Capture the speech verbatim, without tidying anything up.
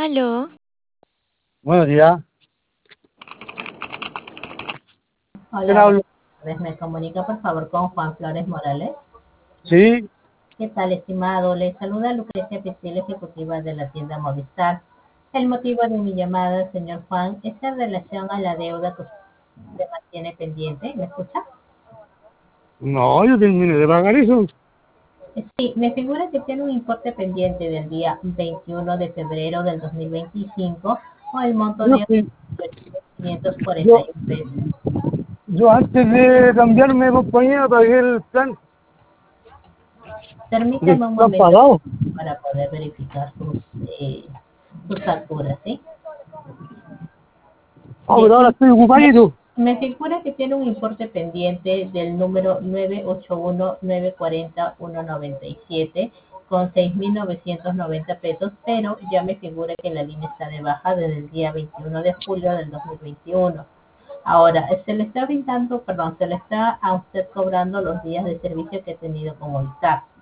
Aló, Buenos días. ¿Quién Hola, buenas habla? tardes. Me comunica por favor con Juan Flores Morales. Sí, ¿Qué tal, estimado? Le saluda Lucrecia Pichil, ejecutiva de la tienda Movistar. El motivo de mi llamada, señor Juan, es en relación a la deuda que usted mantiene pendiente. ¿Me escucha? no, yo terminé de pagar eso. Sí, me figura que tiene un importe pendiente del día veintiuno de febrero del dos mil veinticinco o el monto Yo, de sí, quinientos cuarenta y yo, un pesos. yo antes de cambiarme de compañía pagué el plan. Permítame un ¿Lo han momento pagado? para poder verificar sus, eh, sus facturas, ¿sí? Ah, Bien, pero ahora me, estoy me- ocupadito. me figura que tiene un importe pendiente del número nueve ocho uno nueve cuatro cero uno nueve siete con seis mil novecientos noventa pesos, pero ya me figura que la línea está de baja desde el día veintiuno de julio del dos mil veintiuno. Ahora, se le está brindando, perdón, se le está a usted cobrando los días de servicio que ha tenido con Movistar.